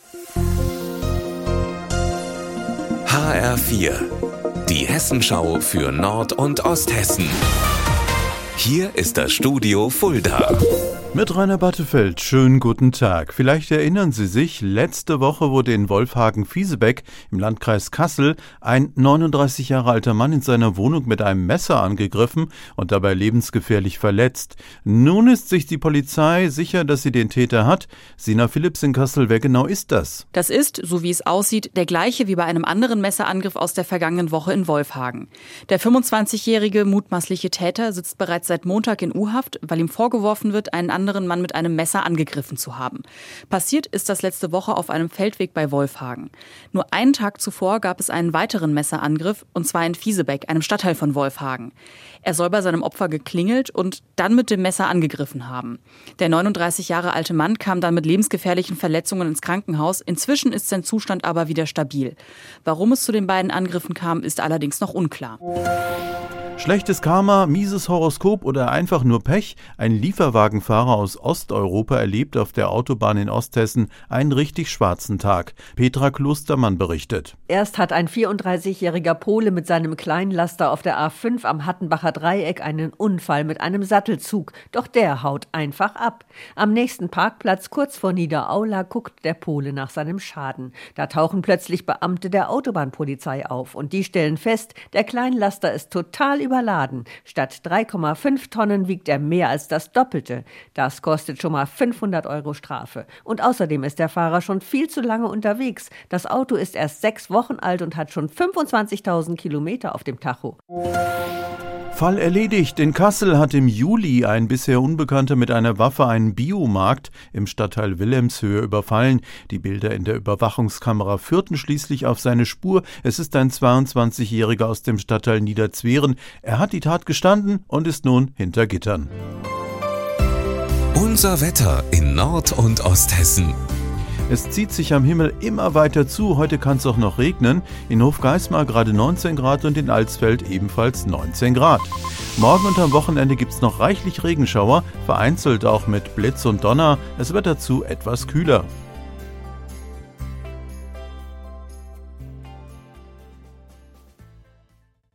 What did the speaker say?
HR4, die Hessenschau für Nord- und Osthessen. Hier ist das Studio Fulda. Mit Rainer Battefeld, schönen guten Tag. Vielleicht erinnern Sie sich, letzte Woche wurde in Wolfhagen-Viesebeck im Landkreis Kassel ein 39 Jahre alter Mann in seiner Wohnung mit einem Messer angegriffen und dabei lebensgefährlich verletzt. Nun ist sich die Polizei sicher, dass sie den Täter hat. Sina Philipps in Kassel, wer genau ist das? Das ist, so wie es aussieht, der gleiche wie bei einem anderen Messerangriff aus der vergangenen Woche in Wolfhagen. Der 25-jährige mutmaßliche Täter sitzt bereits seit Montag in U-Haft, weil ihm vorgeworfen wird, einen anderen Mann mit einem Messer angegriffen zu haben. Passiert ist das letzte Woche auf einem Feldweg bei Wolfhagen. Nur einen Tag zuvor gab es einen weiteren Messerangriff, und zwar in Viesebeck, einem Stadtteil von Wolfhagen. Er soll bei seinem Opfer geklingelt und dann mit dem Messer angegriffen haben. Der 39 Jahre alte Mann kam dann mit lebensgefährlichen Verletzungen ins Krankenhaus. Inzwischen ist sein Zustand aber wieder stabil. Warum es zu den beiden Angriffen kam, ist allerdings noch unklar. Schlechtes Karma, mieses Horoskop oder einfach nur Pech? Ein Lieferwagenfahrer aus Osteuropa erlebt auf der Autobahn in Osthessen einen richtig schwarzen Tag. Petra Klostermann berichtet. Erst hat ein 34-jähriger Pole mit seinem Kleinlaster auf der A5 am Hattenbacher Dreieck einen Unfall mit einem Sattelzug. Doch der haut einfach ab. Am nächsten Parkplatz kurz vor Niederaula guckt der Pole nach seinem Schaden. Da tauchen plötzlich Beamte der Autobahnpolizei auf und die stellen fest, der Kleinlaster ist total überladen. Statt 3,5 Tonnen wiegt er mehr als das Doppelte. Das kostet schon mal 500 € Strafe. Und außerdem ist der Fahrer schon viel zu lange unterwegs. Das Auto ist erst 6 Wochen alt und hat schon 25.000 Kilometer auf dem Tacho. Fall erledigt. In Kassel hat im Juli ein bisher Unbekannter mit einer Waffe einen Biomarkt im Stadtteil Wilhelmshöhe überfallen. Die Bilder in der Überwachungskamera führten schließlich auf seine Spur. Es ist ein 22-Jähriger aus dem Stadtteil Niederzweren. Er hat die Tat gestanden und ist nun hinter Gittern. Unser Wetter in Nord- und Osthessen. Es zieht sich am Himmel immer weiter zu. Heute kann es auch noch regnen. In Hofgeismar gerade 19 Grad und in Alsfeld ebenfalls 19 Grad. Morgen und am Wochenende gibt es noch reichlich Regenschauer, vereinzelt auch mit Blitz und Donner. Es wird dazu etwas kühler.